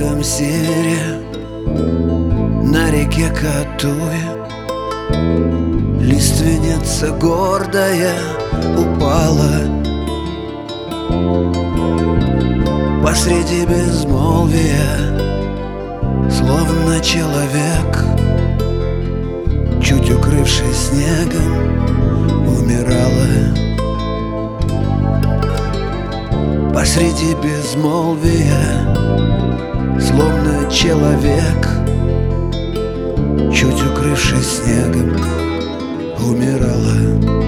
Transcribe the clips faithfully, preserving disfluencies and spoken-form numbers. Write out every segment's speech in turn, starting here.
далеком севере, на реке Катуе, лиственница гордая упала. Посреди безмолвия, словно человек, чуть укрывшись снегом, умирала. Посреди безмолвия, словно человек, чуть укрывшись снегом, умирала.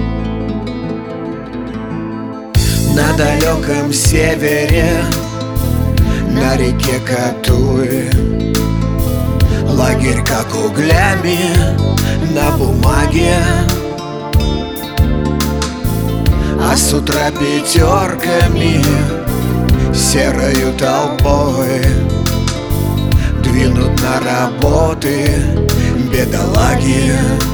На далеком севере, на реке Катуе, лагерь как углями на бумаге, а с утра пятерками серою толпой двинут на работы бедолаги.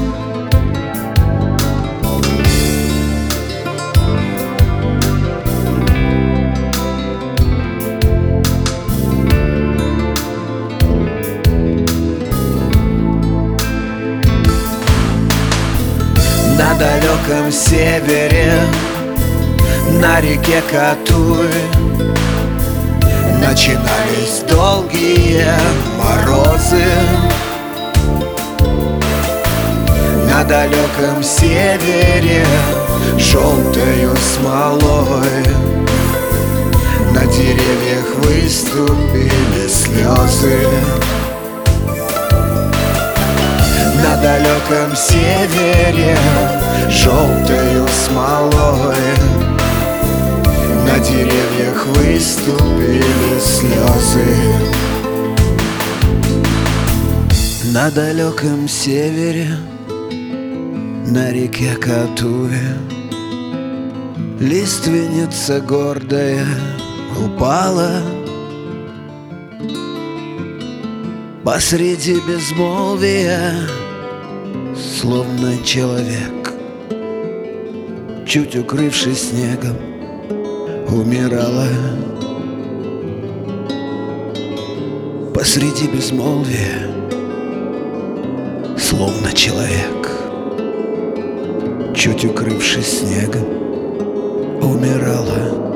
На далеком севере, на реке Катуе, начинались долгие морозы. На далеком севере, желтою смолой, на деревьях выступили слезы. На далеком севере, желтою смолой, на деревьях выступили слезы. На далеком севере, на реке Катуе, лиственница гордая упала. Посреди безмолвия, словно человек, чуть укрывшись снегом, умирала. Посреди безмолвия, словно человек, чуть укрывшись снегом, умирала.